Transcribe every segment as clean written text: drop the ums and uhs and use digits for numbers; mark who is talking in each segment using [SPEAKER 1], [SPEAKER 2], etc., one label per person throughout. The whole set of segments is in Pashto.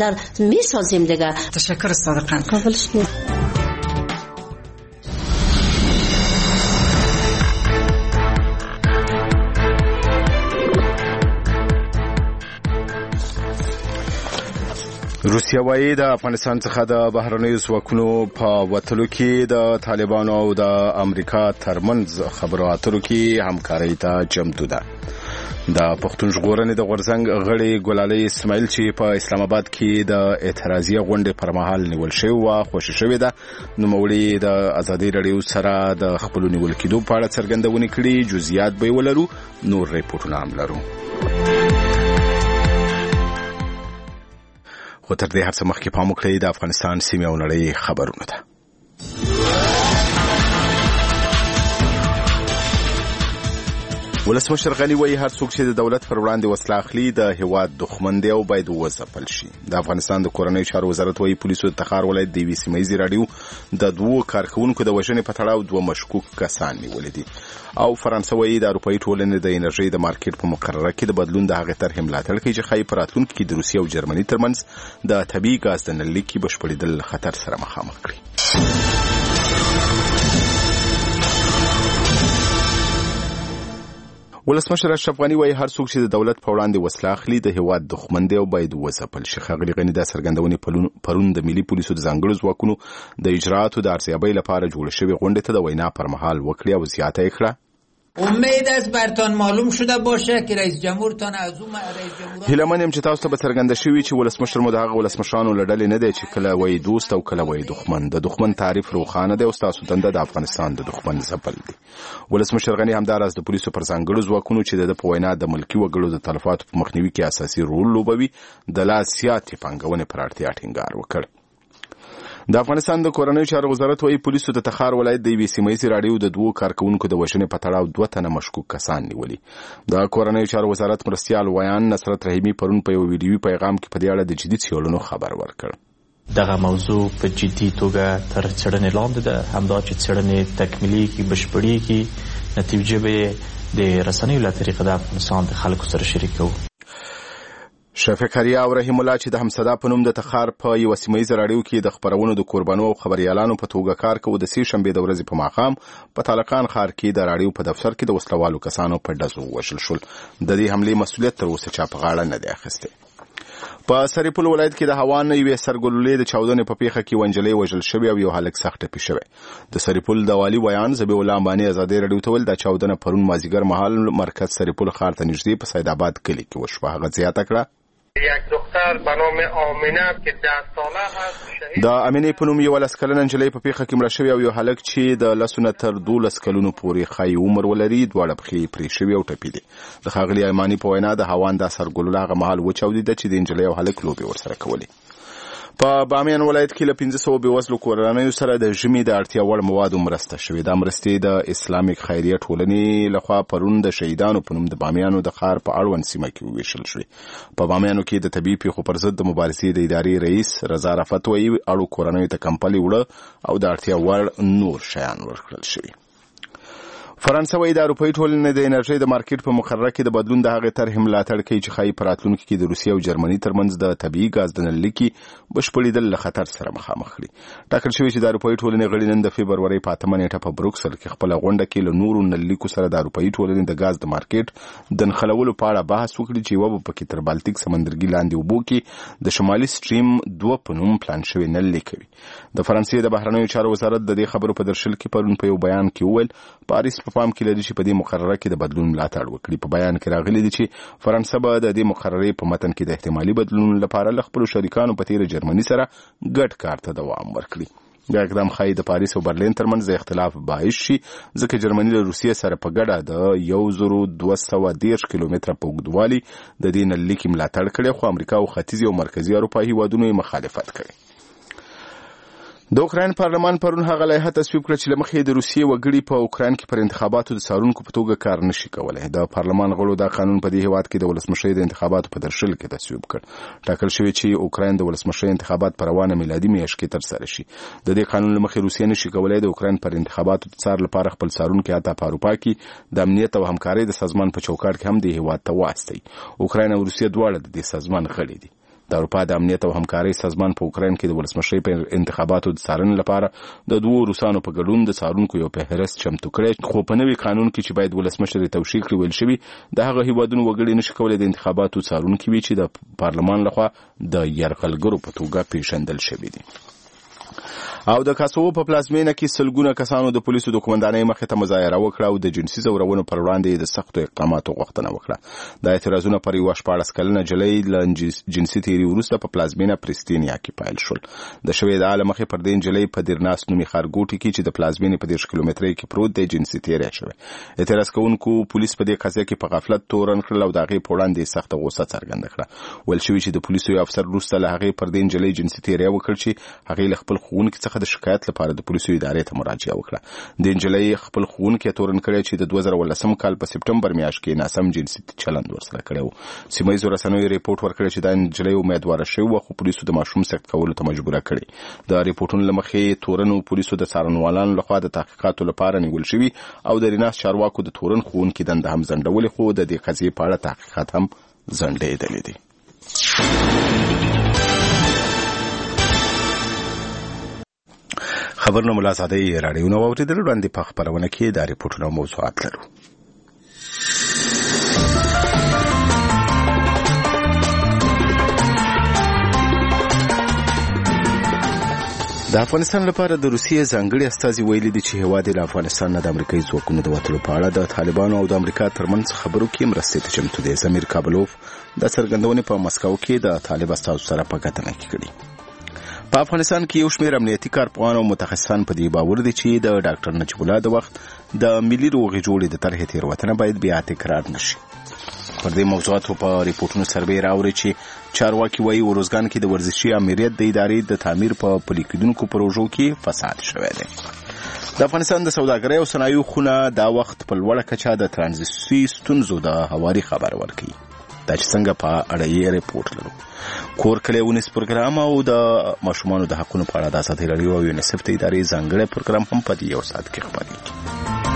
[SPEAKER 1] مادر میسازیم دیگه.
[SPEAKER 2] تشکر صادقانه.
[SPEAKER 1] قابل شدید.
[SPEAKER 3] روسیه وايي د افغانستان څخه د بهرنیو ځواکونو په وتلو کې د طالبانو او د امریکا ترمنځ خبرو اترو کې همکارۍ ته چمتو ده. د پښتون ژغورنې د غورځنګ غړي ګلالۍ اسماعیل چې په اسلام آباد کې د اعتراضیه غونډې پر مهال نیول شوی و خوشی شوی ده. نوموړي د ازادي رادیو سره د خپل نیول کېدو په اړه څرګندونه کړې. جزئیات به ولرو، نور ریپورتونه هم لرو. خو تر دې هر څه مخکې پام وکړئ د افغانستان سیمې او نړۍ خبرونه ده. ولسمشر غني وایي هر څوک چې د دولت پر وړاندې وسله اخلي د هیواد دښمن دی او باید وځپل شي. د افغانستان د کورنیو چارو وزارت وایي پولیسو د تخار ولایت د یوې سیمه ییزې راډیو د 2 کارکوونکو د وژنې په تړاو 2 مشکوک کسان نیولي دي. او فرانسه وایي د اروپایي ټولنې د انرژۍ د مارکیټ په مقرره کې د بدلون د هغې طرحې ملاتړ کوي چې ښایي په راتلونکي کې د روسیې او جرمني ترمنځ د طبیعي ګاز د نللیک بشپړېدل له خطر سره مخامخ کړي. ولسمشر اشرف غني وایي هر څوک چې د دولت په وړاندې وسله اخلي د هیواد دښمن دی او باید وځپل شي. ښاغلي غني دا څرګندونې پرون د ملي پولیسو د ځانګړو ځواکونو د اجرااتو د ارزیابۍ لپاره جوړ شوې غونډې ته د وینا پر مهال وکړې او زیاته یې کړه.
[SPEAKER 4] امید است برتان معلوم شده باشه که رئیس جمهورتان از اون رئیس جمهور
[SPEAKER 3] هیله من یم چې تاسو ته به څرګنده شوي چې ولسمشر مو د هغه ولسمشرانو له ډلې نه دی چې کله وایي دوست او کله وایي دښمن. د دښمن تعریف روښانه دی او ستاسو دنده د افغانستان د دښمن ځپل دی. ولسمشر غني همداراز د پولیسو پر ځانګړو ځواکونو چې د په وینا د ملکي وګړو د تلفاتو په مخنیوي کې اساسي رول لوبوي د لا زیاتې پانګونې پر اړتیا ټینګار وکړ. د افغانستان د کورنیو چارو وزارت وایي پولیسو د تخار ولایت د یوې سیمه ییزې راډیو د 2 کارکوونکو د وژنې په تړاو 2 تنه مشکوک کسان نیولي. د کورنیو چارو وزارت مرستیال ویان نصرت رحیمي پرون په یو ویډیوي پیغام کې په دې اړه د جدي څېړنو خبر ورکړ.
[SPEAKER 5] دغه موضوع په جدي توګه تر څېړنې لاندې ده. همدا چې څېړنې تکمیلېږي بشپړېږي نتیجه به د رسنیو له طریقې د افغانستان د خلکو سره شریکوو.
[SPEAKER 3] شفیق حریا او رحیم الله چې د همصدا په نوم د تخار په یو سیمه ییزه راډیو کې د خبرونو د قربانو او خبريالانو په توګه کار کوي د سې شنبه د ورځې په ماښام په طالقان ښار کې د راډیو په دفتر کې د وسلوالو کسانو په ډزو وشل شول. د دې حملې مسؤلیت تر اوسه چا په غاړه نه دی اخیستی. په سرپل ولایت کې د هوا نه یوې سرګلولې د چاودنې په پیښه کې ونجلې وژل شوی او یو هلک سخت ټپي شوی. د سرپل د والي بیان زبیح الله امبانی ازادي رادیو ته ویل د چاودنه پرون مازیګر مهال مرکز سرپل ښار ته نږدې په سید آباد کلی کې وشوه. هغه زیاته کړه
[SPEAKER 6] یک دختر به نام آمینه که 10 ساله هست
[SPEAKER 3] د امینه په نوم یو 10 کلنه نجلۍ په پیښه کې مړه شوې او یو هلک چې د لسونه تر 12 کلونو پورې خای عمر ولري دواړه پخې پرې شوې او ټپي دي. د ښاغلي ایمانی په وینا د هوان د سرګلول هغه مهال وچاودېده چې د نجلۍ او هلک لوبې ورسره کولې. په بامیان ولایت کې له 500 بېوزلو کورنیو سره د ژمي د اړتیا وړ موادو مرسته شوې. دا مرستې د اسلامیک خیریه ټولنې لخوا پرون د شهیدانو په نوم د بامیانو د ښار په اړوند سیمه کې وویشل شوې. په بامیانو کې د طبیعي پیښو پر ضد د مبارزې د ادارې رئیس رضا رفت وایي اړو کورنیو ته کمپلې وړه او د اړتیا وړ نور شیان ورکړل شوي. فرانسه وایي د اروپایي ټولنې د انرژۍ د مارکیټ په مقرره کې د بدلون د هغې طرحې ملاتړ کوي چې ښایي په راتلونکي کې د روسیې او جرمني ترمنځ د طبیعي ګاز د نللیکې بشپړېدل له خطر سره مخامخ کړي. ټاکل شوي چې د اروپایي ټولنې غړي نن د فبرورۍ په 8 نیټه په بروکسل کې خپله غونډه کې له نورو نللیکو سره د اروپایي ټولنې د ګاز د مارکیټ د نښلولو په اړه بحث وکړي چې یوه به پکې تر بالتیک سمندرګي لاندې اوبو کې د شمالي سټریم 2 په نوم پلان شوی نللیک کوي. د فرانسې د بهرنیو چارو وزارت د دې خبرو په درشل کې پرون په یو بیان کې وویل پاریس په پام کې لري چې په دې مقرره کې د بدلون ملاتړ وکړي. په بیان کې راغلي دي چې فرانسه به د دې مقررې په متن کې د احتمالي بدلون لپاره له خپلو شریکانو په تیره جرمني سره ګډ کار ته دوام ورکړي. دا اقدام ښایي د پاریس او برلین ترمنځ د اختلاف باعث شي ځکه جرمني له روسیې سره په ګډه د 1210 کیلومتره په اوږدوالي د دې نللیکې ملاتړ کړی خو امریکا او ختیځې او مرکزي اروپا هیوادونو یې مخالفت کړی. د اوکراین پارلمان پرون هغه لایحه تصویب کړه چې له مخې د روسیې وګړي په اوکراین کې پر انتخاباتو د څارونکو په توګه کار نشي کولی. د پارلمان غړو دا قانون په دې هیواد کې د ولسمشۍ د انتخاباتو په درشل کې تصویب کړ. ټاکل شوی چې اوکراین د ولسمشۍ انتخابات په روانه میلادي میاشت کې ترسره شي. د دې قانون له مخې روسیې نشي کولی د اوکراین پر انتخاباتو د څار لپاره خپل څارونکي حتی په اروپا کې د امنیت او همکارۍ د سازمان په چوکاټ کې هم د هیواد ته واستوي. اوکراین او روسیې دواړه د دې سازمان غړي دي. د اروپا د امنیت او همکارۍ سازمان په اوکراین کې د ولسمشرۍ په انتخاباتو د څارنې لپاره د 2 روسانو په ګډون د څارونکو یو فهرست چمتو کړی، خو په نوي قانون کې چې باید ولسمشر توشیح کړي ویل شوي د هغه هیوادونو وګړي نشي کولای د انتخاباتو څارونکي وي چې د پارلمان لخوا د یرغلګرو په توګه پیژندل شوي دي. او د کاسوو په پلازمینه کې سلګونه کسانو د پولیسو د قومندانۍ مخې ته مظاهره وکړه او د جنسي ځورونو پر وړاندې د سختو اقداماتو غوښتنه وکړه. د اعتراضونو پر یوه 14 کلنه نجلۍ له جنسي تیري وروسته په پلازمینه پرستینیا کې پیل شول. د شوې د عالم مخې پر دې نجلۍ په دیرناس نومي ښارګوټي کې چې د پلازمینې په 10 کیلومترۍ کې پروت دی جنسي تیری شوی. اعتراض کوونکو پولیس په دې قضیه کې په غفلت تورن کړل او د هغې په وړاندې سخته غوسه څرګنده کړه. ویل شوي چې د پولیسو یو افسر وروسته له هغې پر دې نجلۍ جنسي تیری وکړ چې هغې له خپل ښوونکي څخه د شکایت لپاره د پولیسو ادارې ته مراجعه وکړه. د نجلۍ خپل ښوونکي تورن کړی چې د 2018 کال په سپټمبر میاشت کې ناسم جنسي چلند ورسره کړی و. سیمهیزو رسنیو ریپورټ ورکړی چې دا نجلۍ امیدواره شوې وه خو پولیسو د ماشوم سخت کولو ته مجبوره کړې. د ریپورټونو له مخې تورنو پولیسو د څارنوالانو لخوا د تحقیقاتو لپاره نیول شوي او د ریناس چارواکو د تورن ښوونکي دنده هم ځنډولې، خو د دې قضیې په اړه تحقیقات هم ځنډېدلي دي. خبرونه ملا زادی راډیو نو اوریدل وړاندې په خبرونه کې د ریپورتونو موضوعات لرو. د افغانستان لپاره د روسیې ځانګړي استازي ویلي دي چې هیواد له افغانستان نه د امریکایي ځواکونو د وتلو په اړه د طالبانو او د امریکا ترمنځ خبرو کې مرستې ته چمتو دی. زمیر کابلوف د څرګندونې په مسکو کې د طالب استازو سره په کتنه کې کړي. په افغانستان کې یو شمېر امنیتي کارپوهان او متخصصان په دې باور دي چې د ډاکټر نجیب الله د وخت د ملي روغې جوړې د طرحې تېروتنه باید بیا تکرار نشي. پر دې موضوعاتو په ریپورټونو سربې راوړي چې چارواکي وایي وروزګان کې د ورزشي امریت د ادارې د تعمیر په پلي کېدونکو پروژو کې فساد شوی دی. د افغانستان د سوداګرۍ او صنایعو خونه دا وخت په لوړه کچه د ترانزیتي ستونزو د هواري خبر ورکوي. دا چې څنګه په اړه یې ریپورټ لرو. کور کلی ونیس پروګرام او د ماشومانو د حقونو په اړه د ازادي راډیو او یونیسف د ادارې ځانګړی پروګرام هم په دې یو ساعت کې خپرېږي.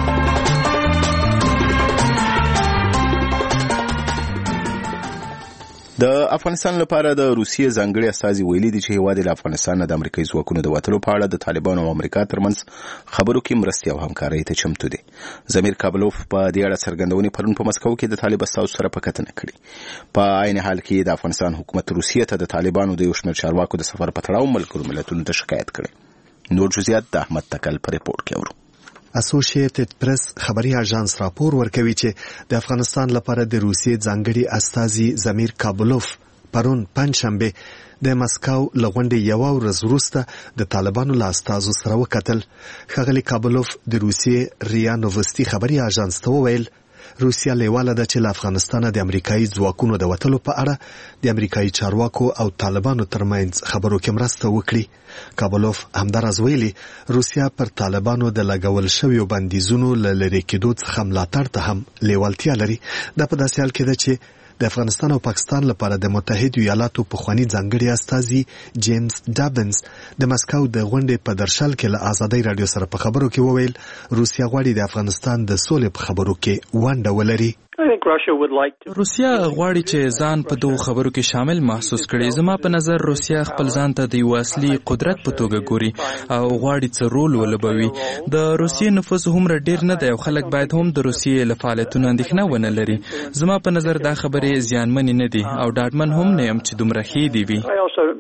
[SPEAKER 3] د افغانستان لپاره د روسیې ځانګړي استازي ویلي دي چې هیواد له افغانستان نه د امریکایي ځواکونو د وتلو په اړه د طالبانو او امریکا ترمنځ خبرو کې مرستې او همکارۍ ته چمتو دي. زمیر کابلوف په دې اړه څرګندونې پرون په مسکو کې د طالب استازو سره په کتنه کړې. په عین حال کې د افغانستان حکومت روسیې ته د طالبانو د یو شمېر چارواکو د سفر په تړاو ملګرو ملتونو ته شکایت کړی. نور جزئیات د احمد تکل په ریپورټ کې اورو.
[SPEAKER 1] اسوسییټډ پریس خبري اژانس راپور ورکوي چې د افغانستان لپاره د روسیې ځانګړي استازي زمیر کابلوف پرون پنځشنبه د مسکو لغونډې یو ورځ وروسته د طالبانو له استازو سره وکتل. ښاغلي کابلوف د روسیې ریا نووستي خبري اژانس ته وویل روسیا لیواله ده چې له افغانستانه د امریکایي ځواکونو د وتلو په اړه د امریکایي چارواکو او طالبانو ترمنځ خبرو کې مرسته وکړي. کابلوف همداراز ویلي روسیا پر طالبانو د لګول شویو بندیزونو له لرې کېدو څخه ملاتړ ته هم لیوالتیا لري. دا په داسې حال کې ده چې د افغانستان او پاکستان لپاره د متحده ایالاتو پخوانی ځانګړي استازي جیمز ډابنز د مسکو د غونډې په درشل کې له ازادي رادیو سره په خبرو کې وویل روسیا غواړي د افغانستان د سولې په خبرو کې ونډه ولري.
[SPEAKER 2] روسیا غواړي چې ځان په دوه خبرو کې شامل محسوس کړي. زما په نظر روسیا خپل ځان ته د یو اصلي قدرت په توګه ګوري او غواړي چې رول ولوبوي. د روسیې نفوس هم ډیر نه دی او خلک باید هم د روسیې له فعالیتونو اندېښنه ونه لري. زما په نظر دا خبرې زیانمنې نه دي او ډاډمن هم نه یم چې دومره ښې دي وي.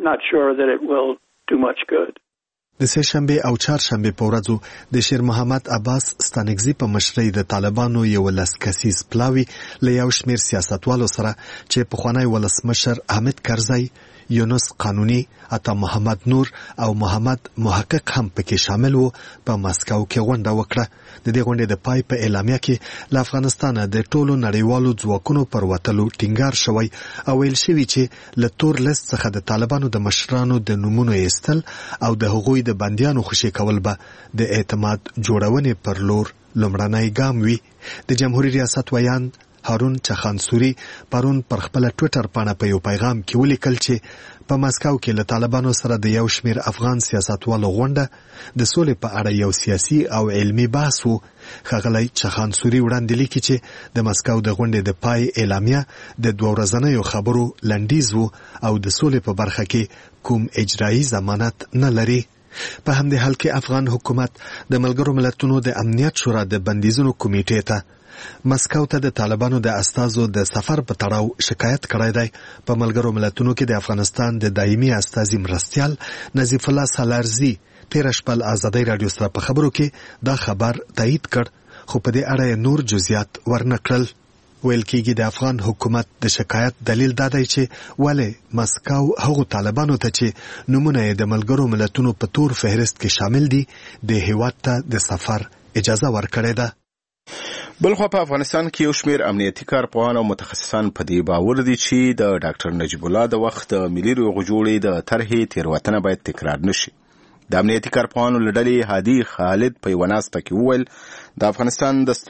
[SPEAKER 1] د سهشنبه او چهارشنبه په ورځو د شیر محمد عباس ستانکزي په مشرۍ د طالبانو یو لسکسیز پلاوی له یو شمېر سیاستوالو سره چې پخوانی ولسمشر حامد کرزی، یونس قانوني، عطا محمد نور او محمد محقق هم پکې شامل وو په مسکو کې غونډه وکړه. د دې غونډې د پای په اعلامیه کې له افغانستان د ټولو نړیوالو ځواکونو پر وتلو ټینګار شوی او ویل شوی چې له تور لیست څخه د طالبانو د مشرانو د نومونو ایستل او د هغوی د بندیانو خوشي کول به د اعتماد جوړونې پر لور لومړنی ګام وي. د جمهوریت ریاست ویان هارون چخانسوري پرون پر خپل ټوئیټر باندې په یو پیغام کې ولیکل چې په ماسکو کې له طالبانو سره د یو شمېر افغان سیاستوالو غونډه د سولې په اړه یو سیاسي او علمي بحث وو. ښاغلی چخانسوري وړاندې لیکي چې د ماسکو د غونډې د پای اعلامیه د 2 ورځنیو خبرو لنډیز وو او د سولې په برخه کې کوم اجرایي ضمانت نه لري. په همدې حال کې افغان حکومت د ملګرو ملتونو د امنیت شورا د بندیزونو کمیټې ته ماسکو ته د طالبانو د استازو د سفر په تړاو شکایت کړی دی. په ملګرو ملتونو کې د افغانستان د دایمي استازي مرستیال نظیف الله سالارزي تیر شپه آزادۍ رادیو سره په خبرو کې دا خبر تایید کړ، خو په دې اړه نور جزئیات ورنکړل. ویل کېږي د افغان حکومت د شکایت دلیل دا دی چې ولې ماسکو هغو طالبانو ته چې نومونه یې د ملګرو ملتونو په تور فهرست کې شامل دي د هیواد ته د سفر اجازه ورکړې ده.
[SPEAKER 3] بلخوا په افغانستان کې یو شمېر امنیتي کارپوهان او متخصصان په دې باور دي چې د ډاکټر نجیب الله د وخت ملي روغې جوړې د طرحې تېروتنه باید تکرار نشي. د امنیتي کارپوهانو له ډلې هادي خالد په یوه ناسته کې وویل د افغانستان د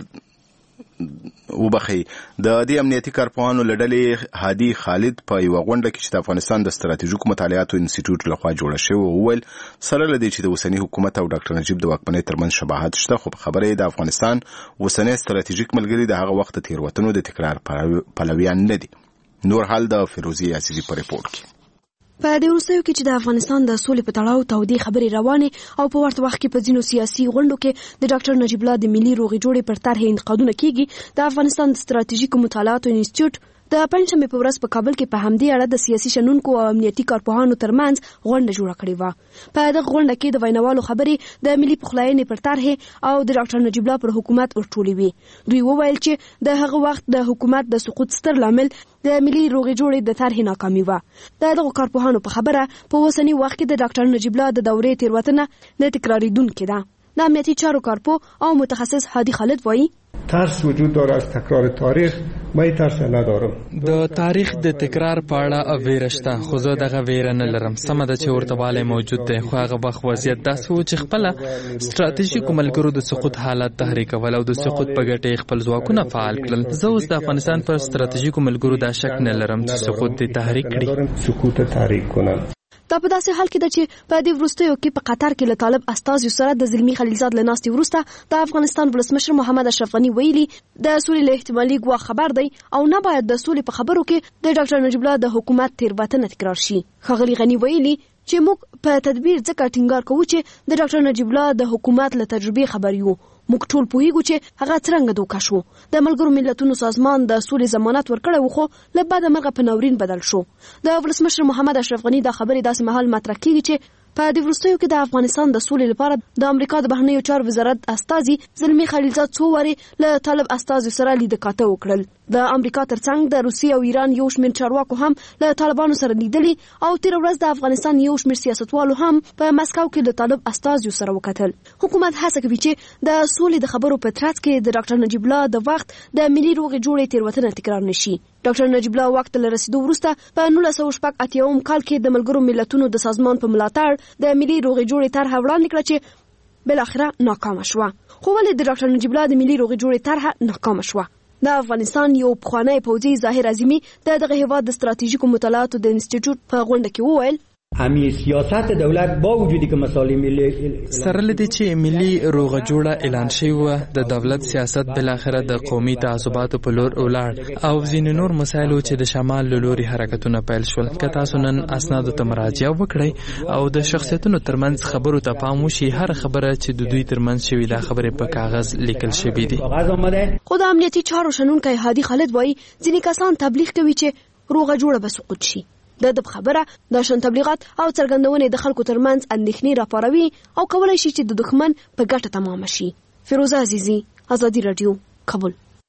[SPEAKER 3] دې امنیتي کارپوهانو له ډلې هادي خالد په یوه غونډه کې چې د افغانستان د ستراتیژیکو مطالعاتو انسټیټیوټ لخوا جوړه شوې وویل سره له دې چې د اوسني حکومت او ډاکټر نجیب د واکمنۍ ترمنځ شباهت شته، خو په خبره یې د افغانستان اوسنی ستراتیژیک ملګري د هغه وخت د تېروتنو د تکرار پلویان نه دي. نور حال د فیروزي عزیزي په ریپورټ کې.
[SPEAKER 7] په دې وروستیو کې چې د افغانستان د سولې په تړاو تودې خبرې روانې او په ورته وخت کې په ځینو سیاسي غونډو کې د ډاکټر نجیب الله د ملي روغې جوړې پر طرحې انتقادونه کېږي، د افغانستان د ستراتیژیکو مطالعاتو انسټیټیوټ د پنځمې په ورځ په کابل کې په همدې اړه د سیاسي شنونکو او امنیتي کارپوهانو ترمنځ غونډه جوړه کړې وه. په دغه غونډه کې د ویناوالو خبرې د ملي پخلاینې پر طرحې او د ډاکټر نجیب الله پر حکومت ورټولې وې. دوی وویل چې د هغه وخت د حکومت د سقوط ستر لامل د ملي روغې جوړې د طرحې ناکامي وه. د دغو کارپوهانو په خبره په اوسني وخت کې د ډاکټر نجیب الله د دورې تېروتنه نه تکرارېدونکې ده. د امنیتي چارو کارپو او متخصص هادي خالد وایي
[SPEAKER 8] ترس وجود داره از تکرار تاریخ. ما ترس ندارم.
[SPEAKER 2] د تاریخ د تکرار په اړه ویره شته، خو زه دغه ویره نه لرم. سمه ده چې ورته والی موجود دی، خو هغه وخت وضعیت داسې و چې خپله ستراتیژیکو ملګرو د سقوط حالت تحریکول او د سقوط په ګټې خپل ځواکونه فعال کړل. زه اوس د افغانستان پر ستراتیژیکو ملګرو دا شک نه لرم چې سقوط دې تحریک کړي.
[SPEAKER 8] سقوط تحریک کنن.
[SPEAKER 7] دا په داسې حال کې ده چې په دې وروستیو کې په قطر کې له طالب استازو سره د زلمي خلیلزاد له ناستې وروسته د افغانستان ولسمشر محمد اشرف غني ویلي د سولې له احتمالي ګواښ خبر دی او نه باید د سولې په خبرو کې د ډاکټر نجیب الله د حکومت تېروتنه تکرار شي. ښاغلي غني ویلي چې موږ په تدبیر ځکه ټینګار کوو چې د ډاکټر نجیب الله د حکومت له تجربې خبر یو. موږ ټول پوهیږو چې هغه څرنګه دوکه شو. د ملګرو ملتونو سازمان د سولې ضمانت ورکړی و، خو له بعده مرغه په ناورین بدل شو. د ولسمشر محمد اشرف غني دا خبرې داسې مهال مطرح کیږي چې په دې وروستیو کې د افغانستان د سولې لپاره د امریکا د بهرنیو چارو وزارت استازي زلمي خلیلزاد څو وارې له طالب استازو سره لیدکاته وکړل. د امریکا ترڅنګ د روسیې او ایران یو شمېر چارواکو هم له طالبانو سره لیدلي او تیر ورځ د افغانستان یو شمېر سیاستوالو هم په مسکو کې د طالب استازو سره وکتل. حکومت هڅه کوي چې د سولې د خبرو په ترڅ کې د ډاکټر نجیب الله د وخت د ملي روغې جوړې تېروتنه تکرار نشي. ډاکټر نجیب الله وخت له رسیدو وروسته په 1988 کال کې د ملګرو ملتونو د سازمان په ملاتړ د ملي روغې جوړې طرحه وړاندې کړه چې بالاخره ناکامه شوه. خو ولې د ډاکټر نجیب الله د ملي روغې جوړې طرحه ناکامه شوه؟ د افغانستان یو پخوانی پوځي ظاهر عظیمي د دغه هیواد د ستراتیژیکو مطالعاتو د انسټیټیوټ په غونډه کې وویل
[SPEAKER 9] همین سیاست دولت با وجودی که مسائل ملی
[SPEAKER 2] سره لدی چې ملي روغه جوړه اعلان شوی و، د دولت سیاست بالاخره د قومي تعصباتو په لور ولاړ او ځینې نور مسایلو چې د شمال له لوري حرکتونه پیل شول. که تاسو نن اسنادو ته مراجعه وکړئ او د شخصیتونو ترمنځ خبرو ته پام وشي، هر خبره چې د دوی ترمنځ شوي دا خبرې په کاغذ لیکل شوي دي.
[SPEAKER 7] خو د امنیتي چارو شنونکی هادي خالد وایي ځینې کسان تبلیغ کوي چې روغه جوړه به سقوط شي. د خبره د شان تبلیغات او څرګندونې د خلکو ترمنځ اندېښنې راپاروي او کولای شي چې د دښمن په ګټه تمام شي. فیروزه عزیزي، آزادي رادیو، کابل.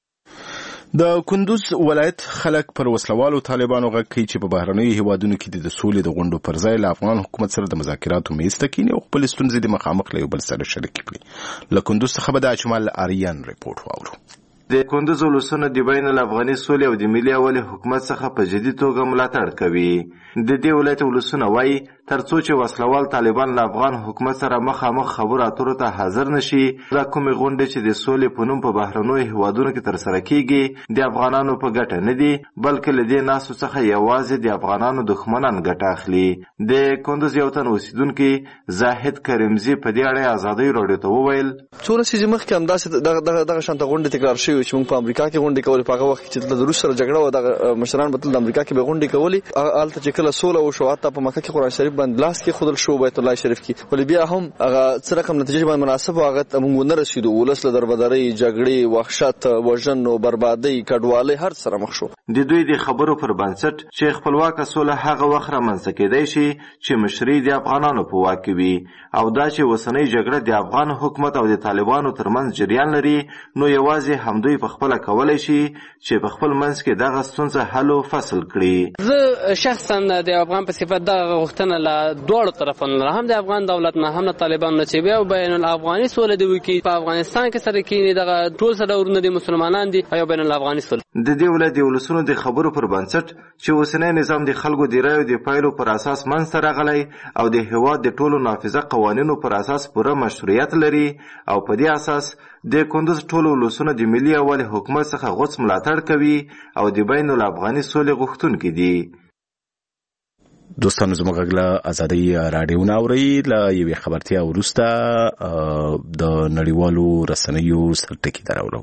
[SPEAKER 3] د کندوز ولایت خلک پر وسلوالو طالبانو غږ کوي چې په بهرنیو هیوادونو کې د سولې د غونډو پر ځای له افغان حکومت سره د مذاکراتو میز ته کینی او خپل ستونزې د مخامخ له یو بل سره شریک کړي. له کندوز څخه به د اجمل آریان ریپورت واورو.
[SPEAKER 10] د کندوز ولسونه د بین الافغاني سولې او د ملي یووالي حکومت څخه په جدي توګه ملاتړ کوي. د دې ولایت ولسونه وایي ترڅو چې وسلوال طالبان له افغان حکومت سره مخامخ خبرو اترو ته حاضر نشي، دا کومې غونډې چې د سولې په نوم په بهرنیو هیوادونو کې ترسره کیږي د افغانانو په ګټه نه دي، بلکې له دې ناستو څخه یوازې د افغانانو دښمنان ګټه اخلي. د کندوز یو تن اوسیدونکي زاهد کریمزي په دې اړه ازادۍ راډیو ته وویل
[SPEAKER 11] څو ورځې مخکې همداسې دغه شانته غونډې تکرار شوې چې موږ په امریکا کې غونډې کولې. په هغه وخت کې چې د روس سره جګړه وه، دغه مشران به تل د امریکا کې به غونډې کولې. هلته چې کله سوله وشوه، حتی په مکه کې قرآن شریف باندې لاس کېښودل شو بیت الله شریف کې، ولې بیا هم هغه څه رقم نتیجې باندې مناسب هغه ته موږ ونه رسېدو. ولس له دربدرۍ، جګړې، وحشت، وژنو، بربادۍ، کډوالۍ هر سره مخ شو.
[SPEAKER 10] د دوی د خبرو پر بنسټ چې خپلواکه سوله هغه وخت رامنځته کېدی شي چې مشري د افغانانو په واک کې وي، او دا چې اوسنۍ جګړه د افغان حکومت او د طالبانو ترمنځ جریان لري، نو یوازې همدوی په خپله کولی شي چې په خپل منځ کې دغه ستونزه حل و فصل کړي.
[SPEAKER 12] زه شخصا د افغان په صفت دغه غوښتنه له دواړو طرفونو، هم د افغان دولت نه هم د طالبانو نه، چې بیا بین الافغاني سوله دې وکړي. په افغانستان کې سره کېني دغه ټول سره ورونه دي، مسلمانان دي، او بین الافغاني سوله.
[SPEAKER 10] د دې ولایت د ولسونو د خبرو پر بنسټ چې اوسنی نظام د خلکو د رایو د پایلو پر اساس منځته راغلی او د هېواد د ټولو نافذه قوانینو پر اساس پوره مشروعیت لري، او په دې اساس د کندوز ټولو ولسونه د ملي یووالي حکومت څخه غوڅ ملاتړ کوي او د بین الافغاني سولې غوښتونکي دي.
[SPEAKER 3] دوستانو زموږ غږ له ازادۍ راډیو نه اورئ. له یوې خبرتیا وروسته د نړیوالو رسنیو سرټکي درولو.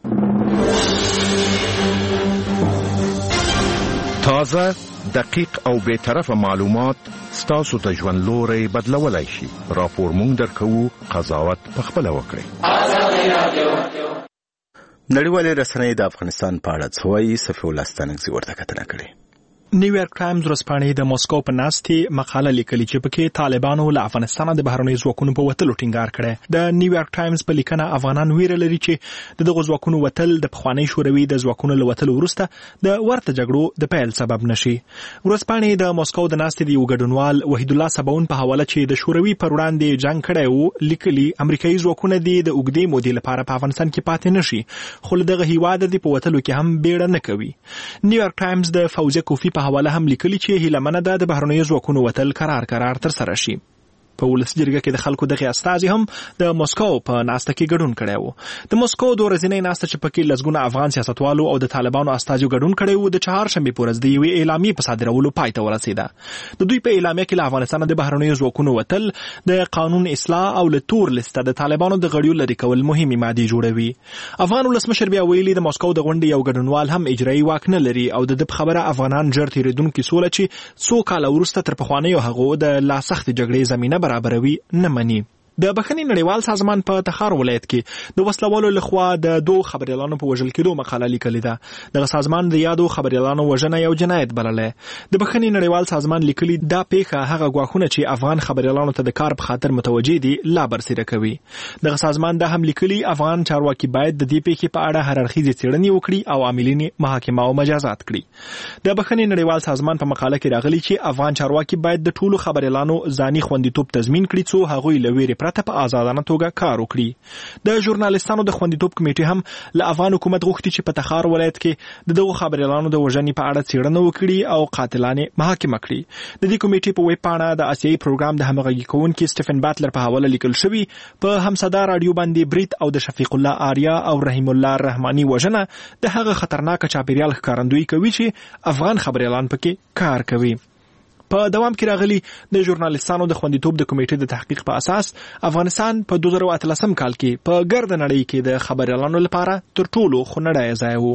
[SPEAKER 13] تازه، دقیق او بی‌طرفه معلومات ستاسو ته ژوند لوری بدلولی شي. راپور مونږ درکوو، قضاوت پخپله وکړئ.
[SPEAKER 3] نړیوالې رسنۍ د افغانستان په اړه څه وایي؟ صفي الله ستانکزي ورته کتنه کړې.
[SPEAKER 14] نیویارک ټایمز ورځپاڼې د مسکو په ناستې مقاله لیکلې چې پکې طالبانو له افغانستانه د بهرنیو ځواکونو په وتلو ټینګار کړی. د نیویارک ټایمز په لیکنه افغانان ویره لري چې دغه ځواکونو وتل د پخواني شوروي د ځواکونو له وتلو وروسته د ورته جګړو د پیل سبب نشي. ورځپاڼې د مسکو د ناستې د یو ګډونوال وحید الله سباون په حواله چې د شوروي پر وړاندې جنگ کړی و لیکلي امریکایي ځواکونه د اوږدې مودې لپاره په افغانستان کې پاتې نشي، خو له دغه هیواد د په وتلو کې هم بیړه نه کوي. نیویارک ټایمز د فوزیه کوفی په حواله هم لیکلي چې هیلمنه ده د بهرنیو ځواکونو وتل قرار تر سره شي. په ولس جرګه کې د خلکو دغه استازي هم د مسکو په ناسته کې ګډون کړی و. د مسکو د ورځنۍ ناسته چې پکې لسګونه افغان سیاستوالو او د طالبانو استازي ګډون کړی و، د چهارشنبې په ورځ د یوې اعلامیې په صادرولو پای ته ورسېده. د دوی په اعلامیه کې له افغانستان د بهرنیو ځواکونو وتل د قانون اصلاح او له تور لیسته د طالبانو د غړیو لرې کول مهمې مادې جوړوي. افغان ولسمشر بیا ویلي د مسکو د غونډې یو ګډونوال هم اجرایي واک نه لري او د خبره افغانان ژر تېرېدونکې سوله چې څو کاله وروسته تر پخوانیو هغو د لا سختې جګړې زمینه برابروي نه مني. د بخښنې نړیوال سازمان په تخار ولایت کې د وسلوالو لخوا د 2 خبریالانو په وژل کېدو مقاله لیکلې ده. دغه سازمان د یادو خبریالانو وژنه یو جنایت بللی. د بخښنې نړیوال سازمان لیکلي دا پیښه هغه ګواښونه چې افغان خبریالانو ته د کار په خاطر متوجه دي لا برسېره کوي. دغه سازمان دا هم لیکلي افغان چارواکي باید د دې پیښې په اړه هر اړخیزې څېړنې وکړي او عاملین محاکمه او مجازات کړي. د بخښنې نړیوال سازمان په مقاله کې راغلي چې افغان چارواکي باید د ټولو خبریالانو ځاني خوندیتوب تضمین کړي څو هغوی له ویرې پرته په آزادانه توګه کار وکړي. د ژورنالستانو د خوندیتوب کمیټې هم له افغان حکومت غوښتي چې په تخار ولایت کې دغه خبریالانو د وژنې په اړه څېړنه وکړي او قاتلانې محاکمه کړي. د دې کمیټې په ویب پاڼه د آسیایي پروګرام د همغږي کوونکي سټیفن باتلر په حواله لیکل شوي په همصدا راډیو باندې بریت او د شفیق الله آریا او رحیم الله رحماني وژنه د هغه خطرناک چاپیریال ښکارندویي کوي چې افغان خبریالان پکې کار کوي. په دوام کې راغلي د ژورنالستانو د خوندیتوب د کمیټې د تحقیق په اساس افغانستان په 2013 کال کې په ګرد نړۍ کې د خبریالانو لپاره تر ټولو خونړی ځای و.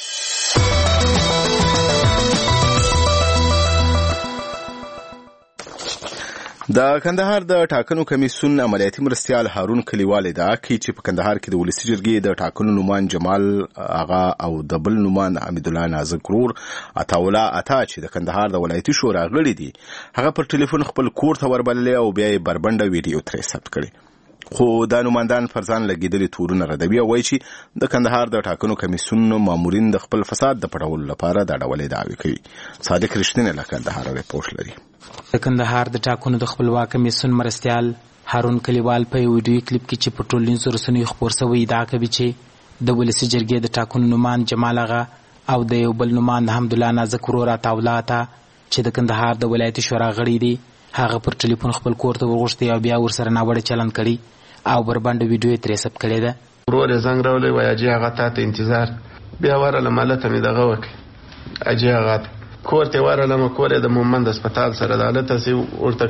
[SPEAKER 3] د کندهار د ټاکنو کمیسیون عملیاتي مرستیال هارون کلیوال ادعا کوي چې په کندهار کې د ولسي جرګې د ټاکنو نومان جمال آغا او د بل نومان حمید الله نازک ورور عطاوالله عطا چې د کندهار د ولایتي شورا غړي دي هغه پر ټلیفون خپل کور ته وربللې او بیا یې بربنډه ویډیو ترې ثبت کړي. خو دا نوماندان پر ځان لګېدلي تورونه ردوي او وایي چې د کندهار د ټاکنو کمیسیون مامورین د خپل فساد د پټولو لپاره دا ډول ادعاوې کوي. صادق رښتینی له کندهار ریپورټ لري.
[SPEAKER 15] د کندهار د ټاکنو د خپلواک کمیسیون مرستیال هارون کلیوال په ویډیو کلیپ کې چې په ټولنیزو رسنیو خپور شوی ادعا کوي چې د ولسي جرګې د ټاکنو نومان جمال اغا او د یو بل نومان حمدالله نازک ورور عطاالله ته چې د کندهار د ولایتي شورا غړي دي هغه پر ټلیفون خپل کور ته ورغوښتي او بیا ورسره ناوړه چلند کړي او بربنډه ویډیو یې ترې ثبت کړې ده.
[SPEAKER 16] ورور یې زنګ راولی وایي اجي هغه تا ته انتظار بیا ورغلم هلته مې دغه وکړې اجي هغه ته کور ته ورغلم کور یې د مومند هسپتال سره د هلته سې ورته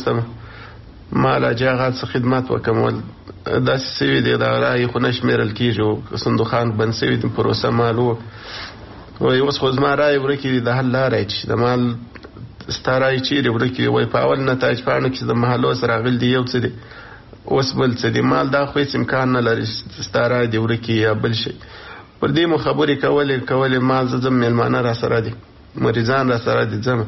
[SPEAKER 16] کښېنستم ما له اجي هغه څه خدمت وکړم داسې سوي دي د رایې خو نه شمېرل کېږي صندوقان بند سوي دي پروسه مال وایي اوس خو زما رایې ورکې دي د حل لاره یې چې د مال ستا رایې چیرې ورکې دي وایي په اول نتایج پاڼو کې د محلو سره راغلي دي یو څه دي اوس بل څه دي مال دا خو هېڅ امکان نه لري ستا رایې دې ورکې یا بل شي پر دې مو خبرې کولې ما زه ځم مېلمانه را سره دي مریضان را سره دي ځم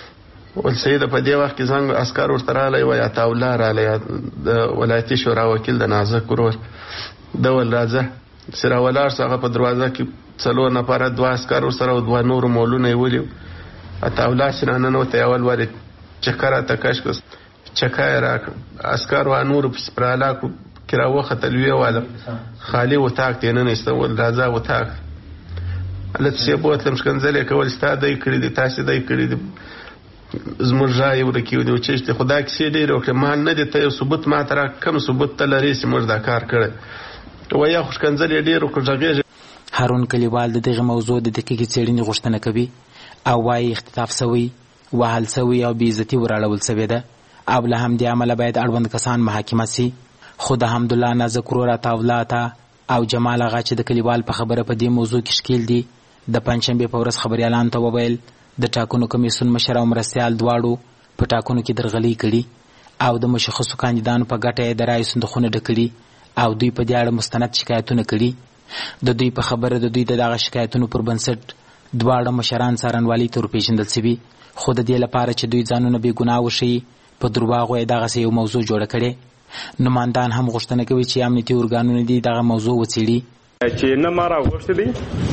[SPEAKER 16] ول سیده په دې وخت کې زنګ عسکر ورته راغلی وایي عطاالله راغلی د ولایتي شورا وکیل د نازک ورور ده ول راځه چې راولاړ سو هغه په دروازه کې 4 نفره 2 عسکر ورسره او 2 نور مولونه یې ولي عطاالله چې راننوتی اول وارې چکه راته کش کړ چکه یې راکړ عسکر و نورو پسې پر هلاکو کې راوختل ویې واله خالي اتاق ته یې ننیسته ول راځه اتاق هلته چې بوتلم ښکنځل یې کول ستا دی کړي دي تاسې دی کړي دي زموږ رایې ورکې دي چېشتې خو دا کیسې ډېرې وکړې مال نه دي ته یو ثبوت ما ته را کم ثبوت ته لرې چې موږ دا کار کړی وایي یا خو ښکنځل یې ډېر وکړو غږېږي.
[SPEAKER 15] هارون کلیوال د دغې موضوع د دقیقې څېړنې غوښتنه کوي او وایي اختطاف سوی وهل سوی او بېعزتي وراړول سوې ده او له همدې امله باید اړوند کسان محاکمه سي. خو د حمدالله نازک ورور عطاالله ته او جمال اغا چې د کلیوال په خبره په دې موضوع کې ښکیل دي د پنجشنبې په ورځ خبریالانو ته وویل د ټاکنو کمیسیون مشر او مرستیال دواړو په ټاکنو کې درغلي کړي او د مشخصو کاندیدانو په ګټه یې د رایو صندوقونه ډکړي او دوی په دې اړه مستند شکایتونه کړي. د دوی په خبره د دوی د دغه شکایتونو پر بنسټ دواړه مشران څارنوالۍ ته ورپېژندل سوي خو د دې لپاره چې دوی ځانونه بې ګناه وښیي په درواغو یې دغسې یو موضوع جوړه کړې. نمایندان هم غوښتنه کوي چې امنیتي ارګانونه دې دغه موضوع وڅېړي
[SPEAKER 17] چې نه ما راغوښتلی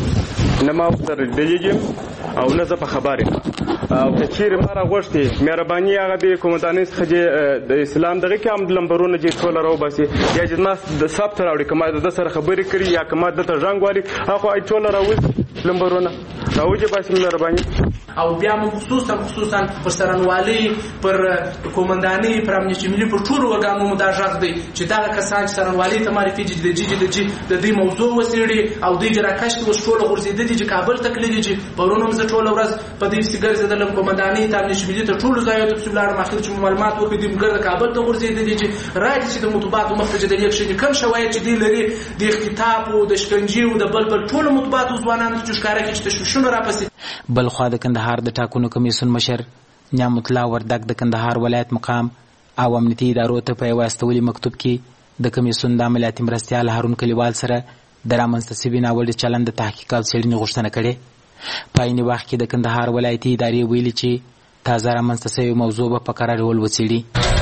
[SPEAKER 17] نه ما ورسره لیدلی او نه زه په خبر یم او که چیرې ما راغوښتې مهرباني هغه د قومندانۍ څخه چې د اسلام دغه کې هم لمبرونه چې ټوله راوباسي یا چې ما د ثبت راوړي که ما د ده سره خبرې کړي یا که ما دته ژنګ والي هغه ټوله راوځي لمبرونه راوجې باسي مهرباني
[SPEAKER 18] او بیا موږ خصوصا پر څارنوالۍ پر قومندانۍ پر امنیتي ملي پر ټولو ورګانو مو دا غږ دی چې دغه کسان چې څارنوالۍ ته معرفي دي د دوی موضوع وڅېړي او دوی چې راکش کې اوس ټوله غورځېدلي چې کابل ته تللي چې پرون هم زه ټوله ورځ په دې پسې ګرځېدلم قومندانۍ ته امنیتي ملي ته ټولو ځایو ته پسې ولاړم اخر چې معلومات وکړي دوی ګرده کابل ته غورځېدلي چې رایې چې د مطبوعاتو مخ ته چې د الیکشن کم شواهد چې دوی لري د اختطاف او د شکنجې او د بل ټولو مطبوعاتو ځوانانو چې ښکاره کړي چې تشویشونه راپسې.
[SPEAKER 15] بلخوا د کندهار د ټاکنو کمیسیون مشر نعمت الله وردګ د کندهار ولایت مقام او امنیتي ادارو ته په یو استولي مکتوب کې د کمیسیون د عملیاتي مرستیال هارون کلیوال سره د رامنځته سوي ناوړه چلند د تحقیق او څېړنې غوښتنه کړې. په عین وخت کې د کندهار ولایتي ادارې ویلي چې تازه رامنځته سوې موضوع به په قرار ډول وڅېړي.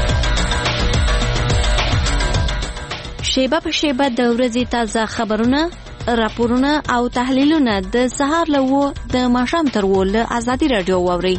[SPEAKER 19] شیبه په شیبه د ورځې تازه خبرونه راپورونه او تحلیلونه د سهار له 9 د ماښام تر 10 له ازادي راډیو واورئ.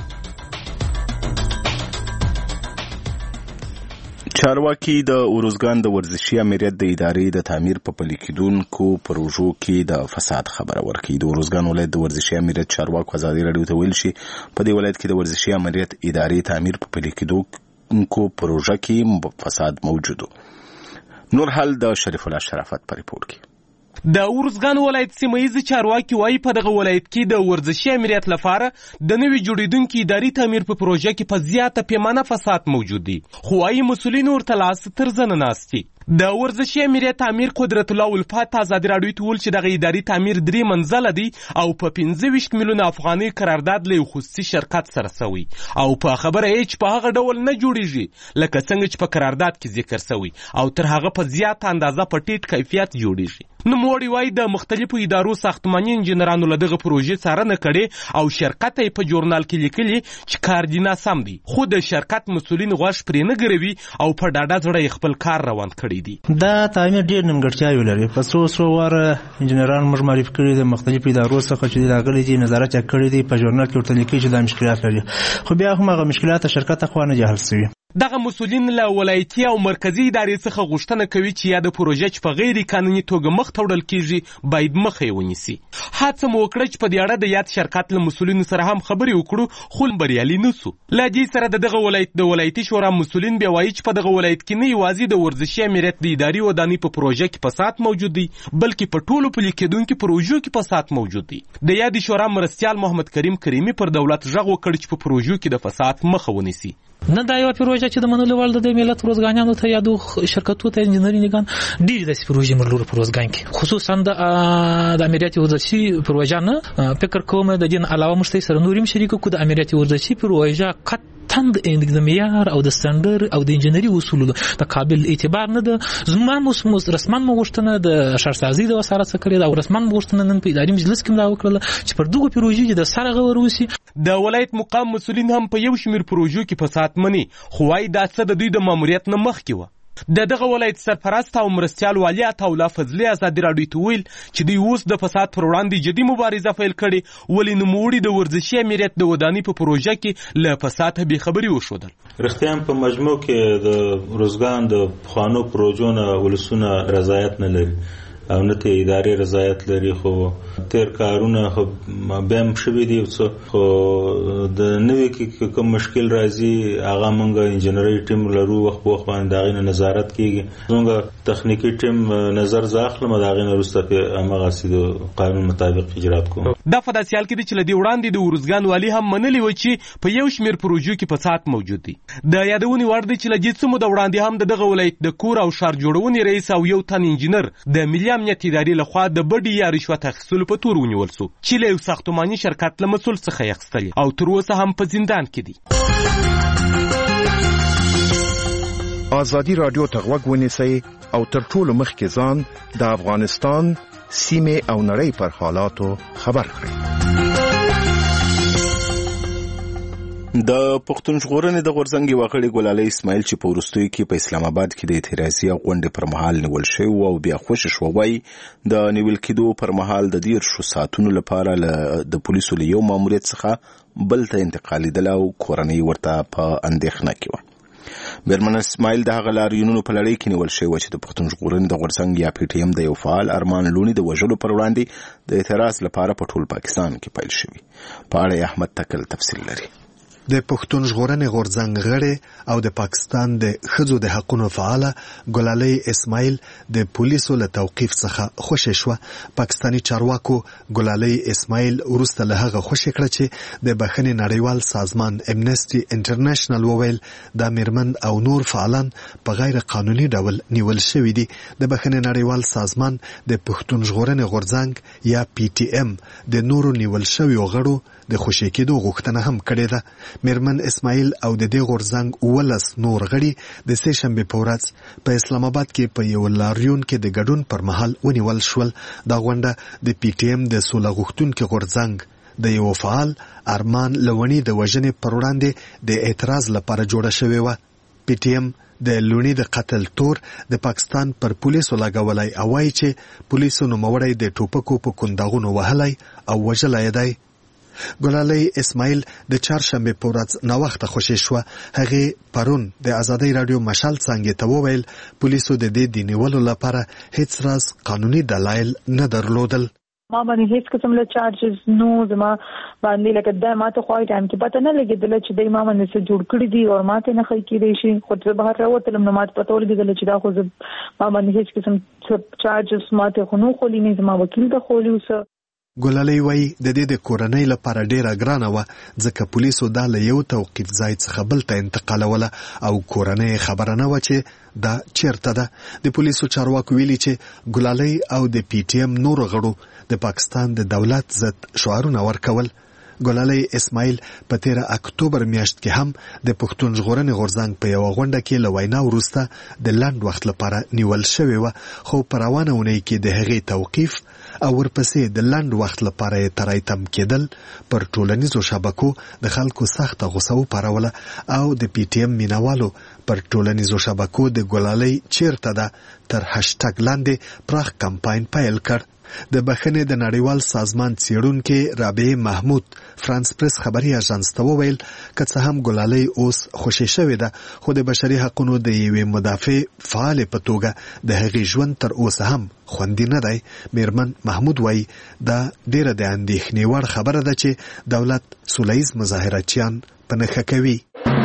[SPEAKER 3] چارواکي د اروزګان د ورزشي امریت د ادارې د تعمیر په پلي کېدونکو پروژو کې د فساد خبره ورکړي. د اروزګان ولایت د ورزشي امریت چارواکو ازادي راډیو ته ویل شي په دې ولایت کې د ورزشي امریت ادارې تعمیر په پلي کېدونکو پروژه کې فساد موجود. نور حال د شریف الله شرافت په ریپورت کې.
[SPEAKER 20] د اروزګان ولایت سیمه چارواکي وایي په دغه ولایت کې د ورزشي امریت لپاره د نوي جوړیدونکي اداري تعمیر په پروژه کې په زیاته پیمانه فساد موجود دي خو وايي مسؤلین ورته لاس تر زنه ناست دي. د ورزشي امریت امیر قدرت الله الفات ازادي راډیو ته ویل چې دغه اداري تعمیر 3 منزله دي او په 25 میلیون افغانۍ قرارداد له خصوصي شرکت سره سوی او په خبره هیڅ په هغه ډول نه جوړیږي لکه څنګه چې په قرارداد کې ذکر سوی او تر هغه په زیات اندازه په ټیټ کیفیت جوړیږي. نوموړي وایي د مختلفو ادارو ساختماني انجینرانو له دغه پروژې څارنه کړې او شرکت یې په ژورنال کې لیکلي چې کار دي ناسم دی خو د شرکت مسؤلین غوږ پرې نه ګروي او په ډاډه زړه یې خپل کار روان کړی دی.
[SPEAKER 21] دا تعمیر ډېر نیمګړتیاوې لري. په څو واره انجینران موږ معرفي کړي د مختلفو ادارو څخه چې راغلي دي نظارت یې کړی دی په ژورنال کې ورته لیکي چې دا مشکلات لري خو بیا هم هغه مشکلات شرکت خوا نه جهل سوي.
[SPEAKER 20] دغه مسؤلین له ولایتي او مرکزی ادارې څخه غوښتنه کوي چې یا د پروژې چې په غیر قانوني توګه مخ ته وړل کیږي باید مخه یې ونیسي. هڅه مو وکړه چې په دې اړه د یاد شرکت له مسؤلینو سره هم خبرې وکړو خو بریالي نه سو. له دې سره د دغه ولایت د ولایتي شورا مسؤلین بیا وایي چې په دغه ولایت کې نه یوازې د ورزشي امریت د اداري ودانۍ په پروژه کې فساد موجود دی بلکې په ټولو پلي کېدونکو پروژو کې فساد موجود دی. د یاد شورا مرستیال محمد کریم کریمي پر دولت غږ وکړ چې په پروژو کې د فساد مخه ونیسي.
[SPEAKER 4] نه دا یو پروژه چې د منلو وړ د ملت روزګانانو ته یا د شرکتونو ته انجینرینګان ډېر د پروژې مرلور پروزګان کې خصوصا د امریت ورزشي پروژه نه فکر کوم د دین علاوه مشته سره نوریم شریکو کو د امریت ورزشي پروژه تند د معیار او د سټانډرډ او د انجینری اصولو د قابل اعتبار نه ده. زموږ رسمن مغوښتنه د شهرسازي د وزارت څخه کړې ده او رسمن مغوښتنه نن په اداري مجلس کې دا وکړه چې پر دغه پروژې د سره غور وسی.
[SPEAKER 20] د ولایت مقام مسؤلین هم په یو شمیر پروژو کې فساد مني خو وايي دا څه د دوی د ماموریت نه مخکې و. د دغه ولایت سرپرست او مرستیال والي عطاالله فضلي ازادي راډیو ته ویل چې دوی اوس د فساد پر وړاندې جدي مبارزه پیل کړې ولې نوموړي د ورزشي امریت د ودانۍ په پروژه کې له فساد بې خبري وښودل.
[SPEAKER 22] رښتیا په مجموع کې د روزګان د پخوانو پروژو نه ولسونه رضایت نه لري او نه ته ادارې رضایت لري خو تیر کارونه خو بهم شوي دي خو د نوې کې کوم مشکل راځي هغه موږ انجینری ټیم لرو وخت په وخت باندې دغه نظارت کیږي موږ تخنیکی ټیم نظر ځاخله مداغې نه وروسته په هغه سیده قانون مطابق اجرات کوو.
[SPEAKER 20] دا په داسې حال کې چې لدی وړاندې د ورزګان والي هم منلي و چې په یو شمیر پروژو کې فساد موجود دی. د یادونې وړ دی چې لدی څه مو د وړاندې هم دغه ولایت د کور او شهر جوړونې رئیس او یو تن انجینر د ملي امنیت ادارې لخوا د بډي یا رشوت اخیستلو په تور ونیول سو چې له یو ساختماني شرکت له مسؤل څخه یې اخیستلې او تر اوسه هم په زندان کې دي.
[SPEAKER 13] ازادي رادیو ته غوږ ونیسئ او تر ټولو مخکې ځان د افغانستان سیمې او نړۍ پر حالاتو خبر کړئ.
[SPEAKER 3] د پښتون ژغورنې د غورځنګ وغړي ګلالۍ اسماعیل چې په وروستیو کې په اسلام آباد کې د اعتراضي غونډې پر مهال نیول شوی او بیا خوشی شو وای د نیول کېدو پر مهال د 10 ساعتونو لپاره د پولیسو له یو ماموریت څخه بل ته انتقالیدل او کورنۍ ورته په اندېښنه کې و. بیرمن اسماعیل د هغه لاریونونو په لړۍ کې نیول شوی و چې د پښتون ژغورنې د غورځنګ یا پی ټی ایم د یو فعال ارمان لونی د وژلو پر وړاندې د اعتراض لپاره په ټول پاکستان کې پیل شوی. په اړه احمد تکل تفصیل لري.
[SPEAKER 1] د پښتون ژغورنې غورځنګ غړي او د پاکستان د ښځو د حقوقو فعاله ګلالۍ اسماعیل د پولیسو له توقیف څخه خوشی شو. پاکستانی چارواکو ګلالۍ اسماعیل ورسته له هغه خوشی کړ چې د بخښنې نړیوال سازمان امنیسټي انټرنیشنل وویل د میرمن او نور فعالان په غیر قانوني ډول نیول شوی دي. د بخښنې نړیوال سازمان د پښتون ژغورنې غورځنګ یا پی ټی ایم د نورو نیول شوی غړو د خوشی کېدو غوښتنه هم کړې ده. میرمن اسماعیل او د دې غورځنګ 19 نور غړي د سه شنبه په ورځ په اسلام آباد کې په یو لاریون کې د ګډون پر مهال ونیول شول. دا غونډه د پی ټی ایم د سوله غوښتونکو غورځنګ د یو فعال ارمان لونی د وژنې پر وړاندې د اعتراض لپاره جوړه شوې و. پی ټی ایم د لونی د قتل تور د پاکستان پر پولیسو لګولای او وايي چې پولیسو نوموړی د ټوپکو په کنداغونو وهلای او وژلای دی. ګلالۍ اسماعیل د چهارشنبه په ورځ ناوخته خوشی شو. هغه پرون د ازادي رادیو مشال څنګه ته وویل پولیسو د دې د نیولو لپاره هیڅ راز قانوني دلایل نه درلودل.
[SPEAKER 23] ما باندې هیڅ قسم له چارجز نو زما باندې لکه د ماته خوای ټایم کې پته نه لګیدل چې د ما باندې څه جوړ کړی دي او ماته نه خې کېدی شي خو ته بهر راوتلم نو ماته پته ولګیدل چې دا خو ما باندې هیڅ قسم چارجز ماته خو نو خولي نه زما وکیل ته خولي وسه.
[SPEAKER 1] ګلالۍ وایي د دې د کورنۍ لپاره ډیره ګرانه وه ځکه پولیسو دا له یو توقیف ځای څخه بل ته انتقالوله او کورنۍ خبره نه وه چې دا چیرته ده. د پولیسو چارواکو ویلي چې ګلالۍ او د پی ټی ایم نورو غړو د پاکستان د دولت ضد شعارونه ورکول. ګلالۍ اسماعیل په 13 اکتوبر میاشت کې هم د پښتون ژغورنې غورځنګ په یو غونډه کې له وینا وروسته د لنډ وخت لپاره نیول شوې وه خو په روانه اونۍ کې د هغې توقیف او ورپسې د لنډ وخت لپاره یې ترایتم کېدل پر ټولنیزو شبکو د خلکو سخته غوسه وپاروله او د پی ټی ایم مینوالو پر ټولنیزو شبکو د ګلالۍ چیرته ده تر هشټګ لاندې پراخ کمپاین پیل کړ. د بخښنې د نړیوال سازمان څېړونکې رابعه محمود فرانس پریس خبري اژانس ته وویل که څه هم ګلالۍ اوس خوشې شوې ده خو د بشري حقوقو د یوې مدافع فعال په توګه د هغې ژوند تر اوسه هم خوندي نه دی. میرمن محمود وایي دا ډیره د اندېښنې وړ خبره ده چې دولت سوله ییز مظاهراتچیان په نښه کوي.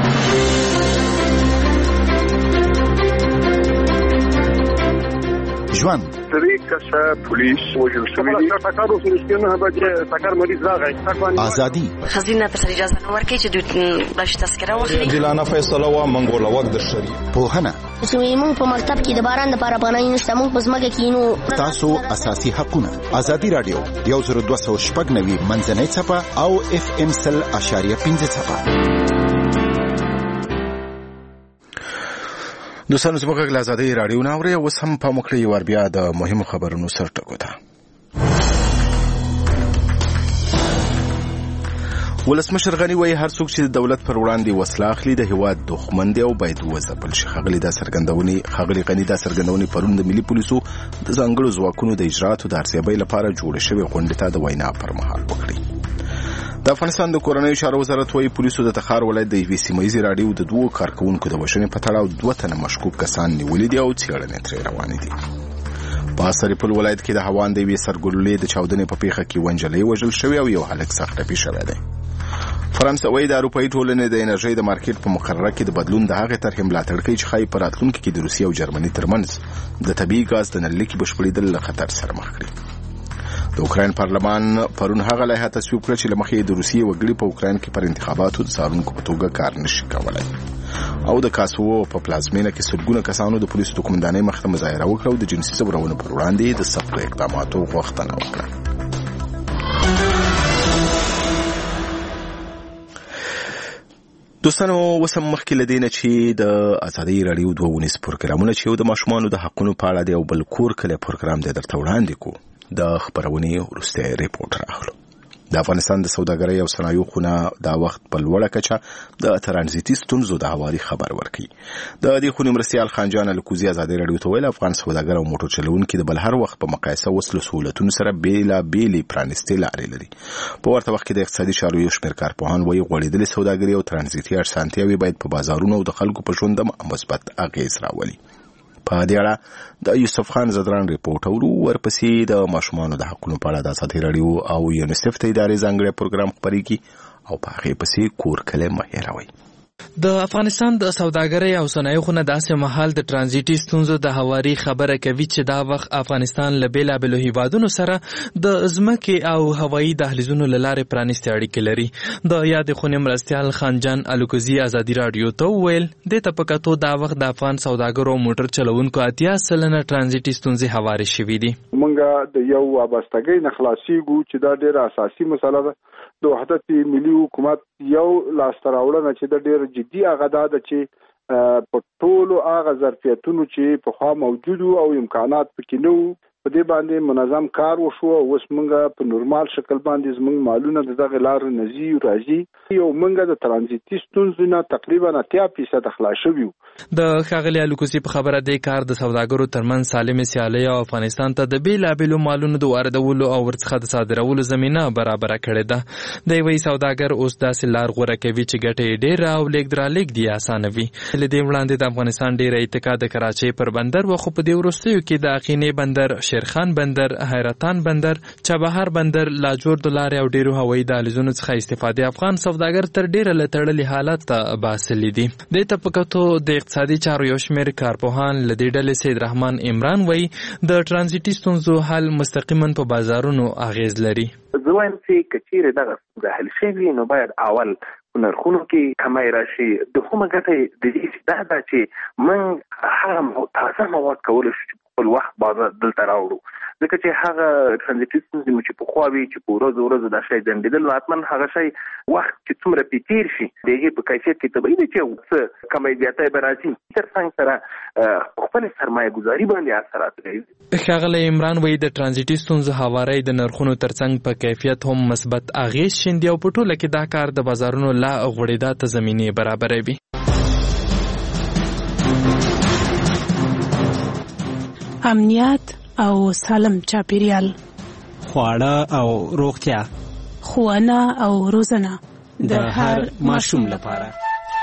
[SPEAKER 5] ژوند ازادي
[SPEAKER 6] خزینه ته اجازه نه ورکړي چې دوی بش تذکره واخلي.
[SPEAKER 5] دلانه فیصله وا منګول وخت د شری پوهنه
[SPEAKER 8] زموږ په مکتب کې د باران لپاره پناه نشته. موږ په ځمکه کې نو
[SPEAKER 5] تاسو اساسي حقونه. ازادي رادیو 10290 منځنۍ صفه او FM 100.5 صفه.
[SPEAKER 3] دوستانو زموږ غږ له ازادۍ راډیو نه اورئ. اوس هم پام وکړئ ور بیا د مهمو خبرونو سرټکو ته. ولسمشر غني وایي هر څوک چې د دولت پر وړاندې وسله اخلي د هیواد دښمن دی او باید وځپل شي. ښاغلي غني دا څرګندونې پرون د ملي پولیسو د ځانګړو ځواکونو د اجراتو د ارزیابۍ لپاره جوړې شوې غونډې ته د وینا پر مهال وکړې. د افغانستان د کورنیو چارو وزارت وایي پولیسو د تخار ولایت د یوې سیمه ییزې راډیو د 2 کارکوونکو د وژنې په تړاو 2 تنه مشکوک کسان نیولي دي او څېړنې ترې روانې دي. په سرپل ولایت کې د هوان د یوې سرګلولې د چاودنې په پیښه کې ونجلۍ وژل شوې او یو هلک سخت ټپي شوی دی. فرانسه وایي د اروپایي ټولنې د انرژۍ د مارکیټ په مقرره کې د بدلون د هغې طرحې ملاتړ کوي چې ښایي په راتلونکي کې د روسیې او جرمني ترمنځ د طبیعي ګاز د نللیکې بشپړېدل له خطر سره مخ کړي. د اوکراین پارلمان پرون هغه لایحه تصویب کړه چې له مخې د روسیې وګړي په اوکراین کې پر انتخاباتو د څارونکو په توګه کار نشي کولی. او د کاسوو په پلازمینه کې سلګونه کسانو د پولیسو د قومندانۍ مخې ته مظاهره وکړه او د جنسي ځورونو پر وړاندې د سختو اقداماتو غوښتنه وکړه. دوستانو اوس هم مخکې له دې نه چې د ازادۍ راډیو 2 ونیز پروګرامونه چې یو د ماشومانو د حقونو په اړه دی او بل کور کلی پروګرام دی درته وړاندې کو د خبرونې وروستی ریپورټ راغلو. د افغانستان د سوداګرۍ او صنایعو خونه دا وخت په لوړه کچه د ترانزیتي ستونزو د هواري خبر ورکوي. د دې خونې مرستیال خانجان الکوزي ازادۍ راډیو ته ویل افغان سوداګر او موټر چلوونکي د بل هر وخت په مقایسه وسلو سهولتونو سره بیلابېلې پرانیستې لارې لري. په ورته وخت کې د اقتصادي چارو یو شمېر کارپوهان وایي غوړېدلې سوداګري او ترانزیتي اسانتیاوې باید په بازارونو او د خلکو په ژوند مثبت اغېز راولي. په دې اړه د یوسف خان زدران ریپورټ اورو. ورپسې د ماشومانو د حقونو په اړه د ازادۍ راډیو او یونیسف ته ادارې ځانګړی پروګرام خپرېږي او په هغې پسې کور کلی مه هېروئ.
[SPEAKER 2] د افغانستان د سوداګرۍ او صنایعو خونه داسې مهال د ترانزیتي ستونزو د هواري خبره کوي چې دا وخت افغانستان له بېلابېلو هیوادونو سره د ځمکې او هوایي دهلیزونو له لارې پرانیستې اړیکې لري. د یادې خونې مرستیال خانجان الکوزي ازادي راډیو ته وویل دې ته په کتو دا وخت د افغان سوداګرو او موټر چلوونکو 80% ترانزیتي ستونزې هوارې شوي دي.
[SPEAKER 24] موږ د یو وابستګۍ نه خلاصېږو چې دا ډېره اساسي مسله ده. د وحدت ملي حکومت یو لاسته راوړنه چې د ډېر جدي هغه ده چې په ټولو هغه ظرفیتونو چې پخوا موجود او امکانات پکې نه وو په دې باندې منظم کار وشو. اوس موږ په نورمال شکل باندې زموږ مالونه دغه لارې نزي راځي او موږ د ترانزیتي ستونزو نه تقریبا 80% خلاص شوو.
[SPEAKER 2] د ښاغلي الکوزي په خبره دی کار د سوداګرو ترمنځ سالمه سیالي او افغانستان ته د بیلابېلو مالونو د واردولو او ورڅخه د صادرولو زمينه برابر کړې ده. د وی سوداګر اوس داسې لار غوره کوي چې ګټه ډېره او لیک دی اسانه وي. لدې وړاندې د افغانستان ډېر اتکا د کراچۍ پر بندر و خو په دې وروستیو کې د اقینې بندر، شیرخان بندر، حیرتان بندر، چابهار بندر، لاجور د لارې او ډېرو هوایي دهلیزونو څخه استفاده افغان سوداګر تر ډېره له تړلي حالت ته باسلي دي. دې ته په کتو د اقتصادي چارو یو شمېر کارپوهان له دې ډلې سید رحمان عمران وایي د ترانزیتي ستونزو حل مستقیما په بازارونو اغېز لري.
[SPEAKER 25] زه وایم چې که چیرې دغه ستونزه حل شوي نو باید اول په نرخونو کې کمی راشي. دوهمه ګټه د دې دا ده چې موږ هغه تازه مواد کولی شو چې خپل وخت بازار دلته راوړو. ځکه چې هغه ترانزیتي ستونزې مو چې پخوا وي چې په ورځو دا شی ځنډېدل نو حتما هغه شی وخت چې څومره پې تېر شي د هغې په کیفیت کې طبیعي دی چې څه کمی زیاتی به راځي. تر څنګ سره خپلې سرمایه ګزاري باندې اثرات لري.
[SPEAKER 2] ښاغلی عمران وایي د ترانزیتي ستونزو هواری د نرخونو ترڅنګ په کیفیت هم مثبت اغېز شیندي او په ټوله کې دا کار د بازارونو لا غوړېدا ته زمینې برابروي.
[SPEAKER 26] امنیت او سالم چاپیریال
[SPEAKER 7] خواړه او روغتیا،
[SPEAKER 9] ښوونه او روزنه
[SPEAKER 7] د هر ماشوم لپاره.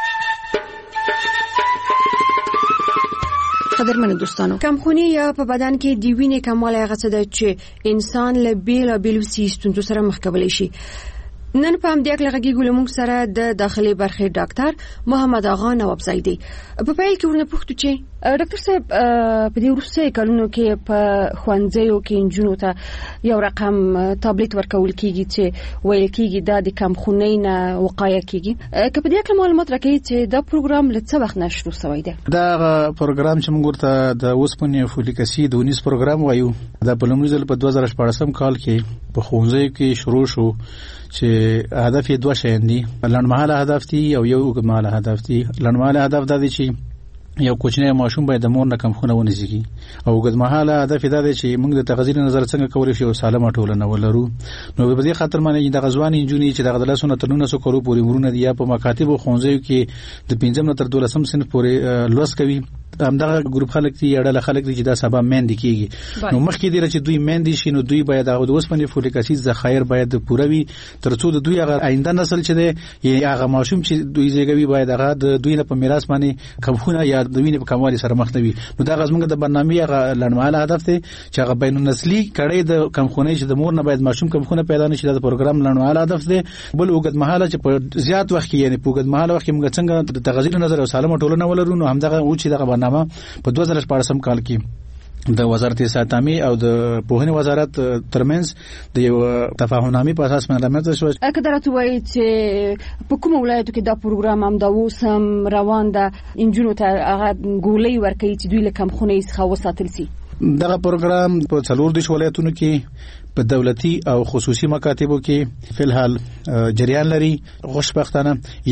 [SPEAKER 10] قدرمنو دوستانو، کمخونی یا په بدن کې د وینې کموالی هغه څه ده چې انسان له بیلابیلو ستونزو سره مخ کولی شي. نن په همدې اړه غږیږو له موږ سره د داخلي برخې ډاکټر محمد آغا نوابزی دی. په پیل کې ورنه پوښتو چې ډاکټر صاحب په دې وروستیو کلونو کې په ښوونځیو کې نجونو ته یو رقم تابلیت ورکول کیږي چې ویل کیږي دا د کمخونۍ نه وقایه کیږي. که په دې اړه معلومات راکړئ چې دا پروګرام له څه وخت نه شروع شوی دی؟
[SPEAKER 11] دا پروګرام چې موږ ورته د اوسپنې فولیک اسید ونیس پروګرام وایو، دا په لومړي ځل په 2014 کال کې په ښوونځیو کې شروع شو چې هدف یې دوه شیان دي، لنډمهاله هدف دي او یو اوږدمهاله هدف دي. لنډمهاله هدف دا دی چې یو کوچنی ماشوم باید د مور نه کمخونه ونیسي، او اوږدمهاله هدف دا دی چې موږ د تغذیې نظر څنګه کولی شو سالمه ټولنه ولرو. نو په دې خاطر باندې د غزوانې نجونې چې د 13 کالو پورې مرونه دي یا په مکاتب او ښوونځیو کې د 5 نه تر 12 صنف پورې لوست کوي، همدغه ګروپ خلک دي یا ډله خلک دي چې دا سبا مېندې کیږي. نو مخکې دی چې دوی مېندې شي، نو دوی باید هغه د اوسپنې فولیک اسید ذخایر باید پوره وي، ترڅو د دوی هغه آینده نسل چې دی یا هغه ماشوم چې دوی زیږوي باید هغه د دوی نه په میراث باندې کمخونه یا د وینې په کموالي سره مخ نه وي. نو دا غزمنګ د برنامې هغه لنډمهاله هدف دی چې هغه بین النسلي کړي د کمخونې چې د مور نه باید ماشوم کمخونه پیدا نشي. دا پروګرام لنډمهاله هدف دی. بل اوږدمهاله چې په زیات وخت کې یعنی په اوږدمهاله وخت کې موږ څنګه د تغذیې نظر او سالمه ټولنه ولرو، نو همدغه او چې دغه برنامه په 2014 کال کې د وزارت صحت عامه او د پوهنې وزارت ترمنځ د یو تفاهمنامې په اساس باندې رامنځته شو.
[SPEAKER 10] اګه درته وایي چې په کوم ولایتو کې دا پروګرام هم دا اوسم روان ده، انجونو ته هغه ګولۍ ورکوي چې دوی له کمخونۍ څخه وساتل شي.
[SPEAKER 11] دغه پروګرام په 14 ولایتونو کې په دولتي او خصوصي مکاتبو کې فلحال جریان لري. خوشبختانه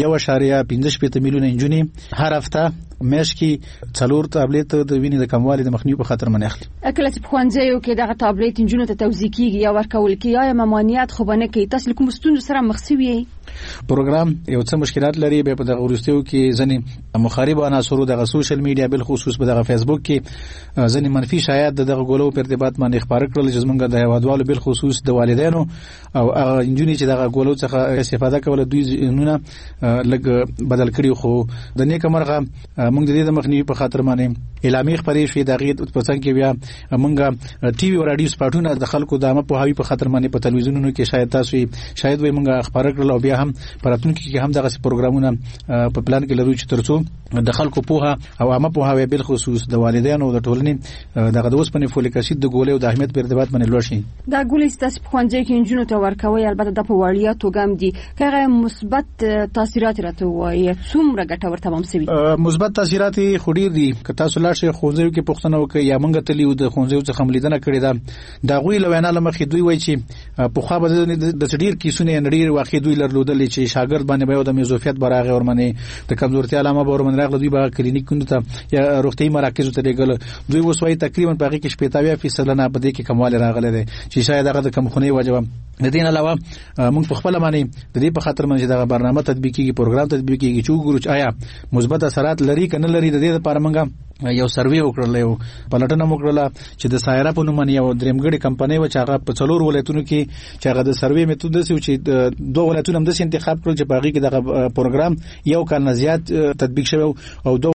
[SPEAKER 11] 1.15 میلیونه انجونې هر هفته میاشت کې 4 تابلیت د وینې د کموالي د مخنیوي په خاطر باندې اخلي.
[SPEAKER 10] کله چې په ښوونځیو کې دغه تابلیت انجونو ته توزیع کیږي یا ورکول کیږي، یا ممانعت خو باندې کې تاسو کوم ستونزې سره مخ شوي؟
[SPEAKER 11] پروګرام یو څه مشکلات لري، به په دغه ورستیو کې ځنې مخالف عناصرو دغه سوشل میډیا بل خصوص په دغه فیسبوک کې ځنې منفي شایعات دغه غولو په ارتباط باندې خبر کړل چې زمونږ د هوادوالو بل خصوص د والدینو او هغه انجونې چې دغه غولو څخه استفاده کوله دوی نونه لګ بدل کړي. خو د نیک مرغه موږ د دې د مخنیوي په خاطر باندې اعلامیه خبرې شوې دغه په څنګه کې بیا موږ ټي وي او رادیو سپاټونه د خلکو د عامه پوهاوی په خاطر باندې په تلویزیونونو کې شاید وي موږ خبره کړل، او بیا هم پراتونکو کې هم دغه پروګرامونه په پلان کې لرو چې ترڅو د خلکو پوهه او عامه پوهاوی بل خصوص د والدینو او د ټولنې دغه د اوسپنې فولیک اسید د ګولې او د اهمیت په ارتباط باندې لوړ شي.
[SPEAKER 10] دا ګولې ستاسو په ښوونځي کې انجونو ته ورکوي، البته د په وړیا توګه هم دي، هغه مثبت تاثیرات راته وایي څومره ګټور تمام شوي؟
[SPEAKER 11] مثبت تاثیرات خو ډیر دي. که تاسو لاړ شئ ښوونځیو کې پوښتنه وکړئ یا موږ تلیو د ښوونځیو څخه ملیدنه کړې ده، دا غوی لوینا لمخې دوی وایي چې په خوا به د ډیر کیسونه نړۍ واقع دوی لرلودل چې شاګرد باندې به د میزوفیت براغه ورمنه د کمزورتیا علامه به ورمنه راغله، دوی به کلینیکونو ته یا روغتي مراکزو ته لګل. دوی وسوي تقریبا په هغه کې 80% نه بده کې کمواله راغله ده چې شاید هغه د کمخونی وجوه. د دې نه علاوه موږ په خپل باندې د دې په خاطر باندې دا برنامه تطبیقي پروګرام تطبیقي چې وګورو چې آیا مثبت اثرات لري کنه لري. د دې لپاره موږ یو سروې وکړل، یو پلټنه وکړه چې د سایره په نوم یو درېمګړي کمپنۍ و چې هغه په 4 ولایتونو کې چې هغه د سروې میتود دسي چې 2 ولایتونه هم د انتخاب کړل چې په هغه کې د پروګرام یو کال نه زیات تطبیق شوی او